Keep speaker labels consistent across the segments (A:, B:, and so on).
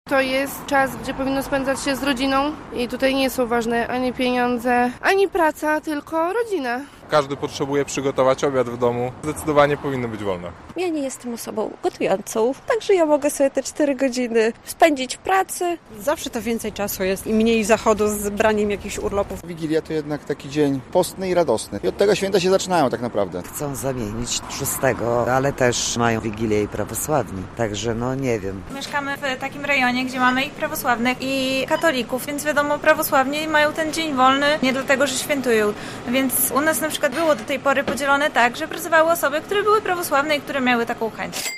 A: To jest czas, gdzie powinno spędzać się z rodziną i tutaj nie są ważne ani pieniądze, ani praca, tylko rodzina.
B: Każdy potrzebuje przygotować obiad w domu. Zdecydowanie powinny być wolne.
C: Ja nie jestem osobą gotującą, także ja mogę sobie te 4 godziny spędzić w pracy.
D: Zawsze to więcej czasu jest i mniej zachodu z braniem jakichś urlopów.
E: Wigilia to jednak taki dzień postny i radosny. I od tego święta się zaczynają tak naprawdę.
F: Chcą zamienić 6, ale też mają Wigilię i prawosławni. Także nie wiem.
G: Mieszkamy w takim rejonie, gdzie mamy i prawosławnych, i katolików, więc wiadomo, prawosławni mają ten dzień wolny nie dlatego, że świętują. Więc u nas na przykład było do tej pory podzielone tak, że pracowały osoby, które były prawosławne i które miały taką chęć.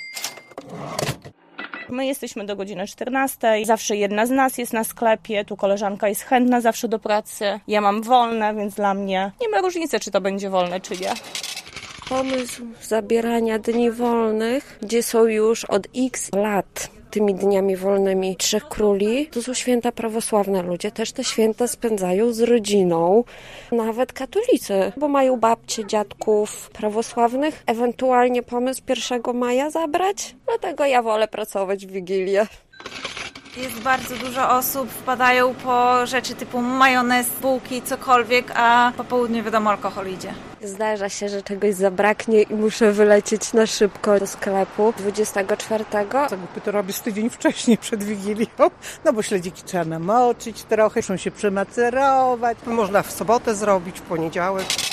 H: My jesteśmy do godziny 14. Zawsze jedna z nas jest na sklepie. Tu koleżanka jest chętna zawsze do pracy. Ja mam wolne, więc dla mnie nie ma różnicy, czy to będzie wolne, czy nie.
C: Pomysł zabierania dni wolnych, gdzie są już od x lat tymi dniami wolnymi Trzech Króli, to są święta prawosławne. Ludzie też te święta spędzają z rodziną, nawet katolicy, bo mają babcie, dziadków prawosławnych. Ewentualnie pomysł 1 maja zabrać, dlatego ja wolę pracować w Wigilię.
G: Jest bardzo dużo osób, wpadają po rzeczy typu majonez, bułki, cokolwiek, a po południu wiadomo, alkohol idzie.
C: Zdarza się, że czegoś zabraknie i muszę wylecieć na szybko do sklepu 24.
D: Zakupy to robię z tydzień wcześniej przed Wigilią, bo śledziki trzeba namoczyć trochę, muszą się przemacerować. Można w sobotę zrobić, w poniedziałek.